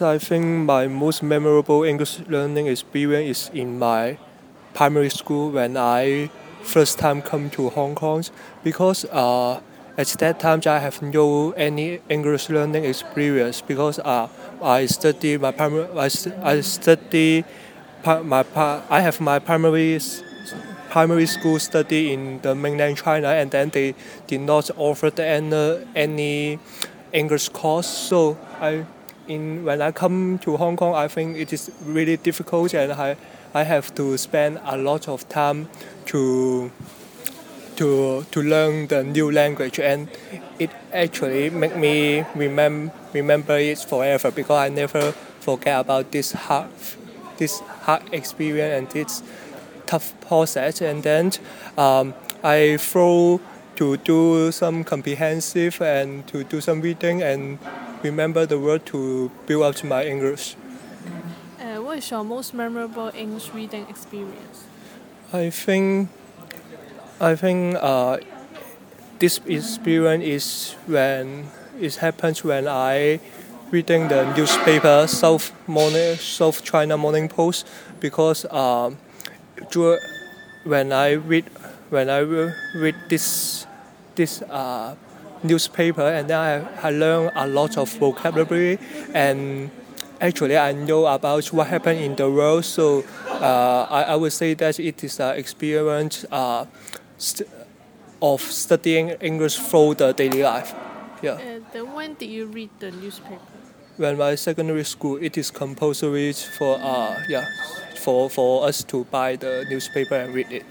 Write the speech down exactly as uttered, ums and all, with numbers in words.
I think my most memorable English learning experience is in my primary school when I first time come to Hong Kong because uh, at that time I have no any English learning experience because uh, I study my primary I, st- I study pa- my pa- I have my primary s- primary school study in the mainland China and then they did not offer the any, any English course so I in when I come to Hong Kong I think it is really difficult and I I have to spend a lot of time to to to learn the new language and it actually make me remember remember it forever because I never forget about this hard this hard experience and this tough process and then um, I throw to do some comprehensive and to do some reading and remember the word to build up my English. Uh, what is your most memorable English reading experience? I think I think uh, this experience is when it happens when I reading the newspaper South Morning South China Morning Post because um, when I read when I read this this uh, newspaper and then I, I learn a lot of vocabulary and actually I know about what happened in the world so uh, I, I would say that it is an experience uh, st- of studying English through the daily life. Yeah. Uh, then when did you read the newspaper? When my secondary school, it is compulsory for uh yeah for for us to buy the newspaper and read it.